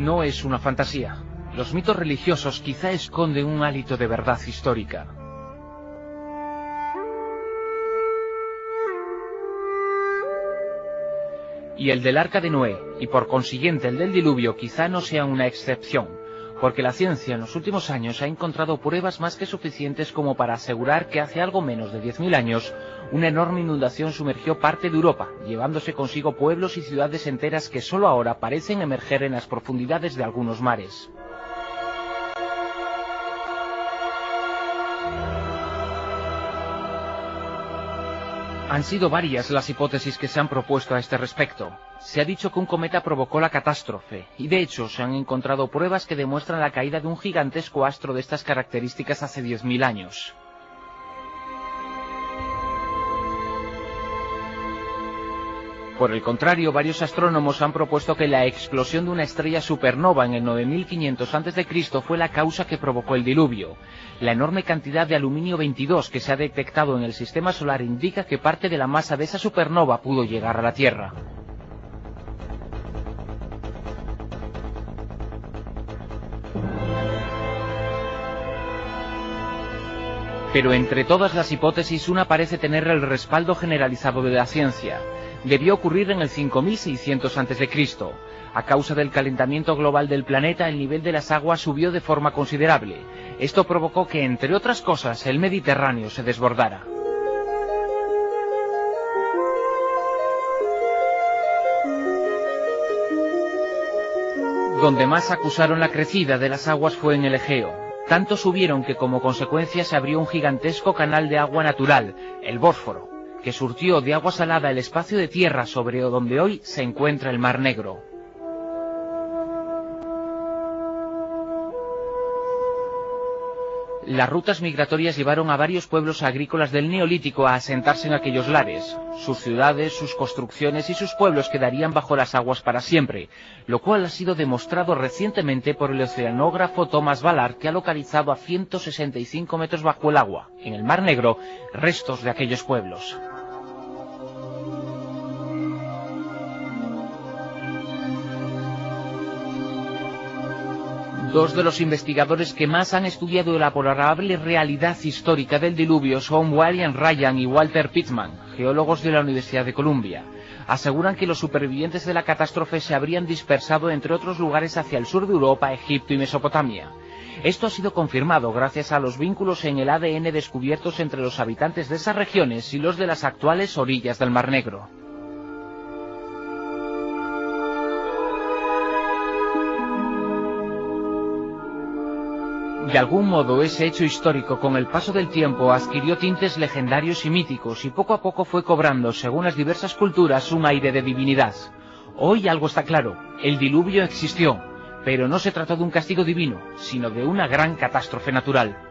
no es una fantasía. Los mitos religiosos quizá esconden un hálito de verdad histórica. Y el del Arca de Noé, y por consiguiente el del diluvio, quizá no sea una excepción, porque la ciencia en los últimos años ha encontrado pruebas más que suficientes como para asegurar que hace algo menos de 10.000 años, una enorme inundación sumergió parte de Europa, llevándose consigo pueblos y ciudades enteras que solo ahora parecen emerger en las profundidades de algunos mares. Han sido varias las hipótesis que se han propuesto a este respecto. Se ha dicho que un cometa provocó la catástrofe, y de hecho se han encontrado pruebas que demuestran la caída de un gigantesco astro de estas características hace 10.000 años. Por el contrario, varios astrónomos han propuesto que la explosión de una estrella supernova en el 9500 a.C. fue la causa que provocó el diluvio. La enorme cantidad de aluminio 22 que se ha detectado en el sistema solar indica que parte de la masa de esa supernova pudo llegar a la Tierra. Pero entre todas las hipótesis, una parece tener el respaldo generalizado de la ciencia. Debió ocurrir en el 5600 a.C. A causa del calentamiento global del planeta, el nivel de las aguas subió de forma considerable. Esto provocó que, entre otras cosas, el Mediterráneo se desbordara. Donde más acusaron la crecida de las aguas fue en el Egeo. Tanto subieron que como consecuencia se abrió un gigantesco canal de agua natural, el Bósforo, que surtió de agua salada el espacio de tierra sobre donde hoy se encuentra el Mar Negro. Las rutas migratorias llevaron a varios pueblos agrícolas del Neolítico a asentarse en aquellos lares. Sus ciudades, sus construcciones y sus pueblos quedarían bajo las aguas para siempre, lo cual ha sido demostrado recientemente por el oceanógrafo Thomas Ballard, que ha localizado a 165 metros bajo el agua, en el Mar Negro, restos de aquellos pueblos. Dos de los investigadores que más han estudiado la probable realidad histórica del diluvio son William Ryan y Walter Pittman, geólogos de la Universidad de Columbia. Aseguran que los supervivientes de la catástrofe se habrían dispersado entre otros lugares hacia el sur de Europa, Egipto y Mesopotamia. Esto ha sido confirmado gracias a los vínculos en el ADN descubiertos entre los habitantes de esas regiones y los de las actuales orillas del Mar Negro. De algún modo, ese hecho histórico con el paso del tiempo adquirió tintes legendarios y míticos y poco a poco fue cobrando, según las diversas culturas, un aire de divinidad. Hoy algo está claro, el diluvio existió, pero no se trató de un castigo divino, sino de una gran catástrofe natural.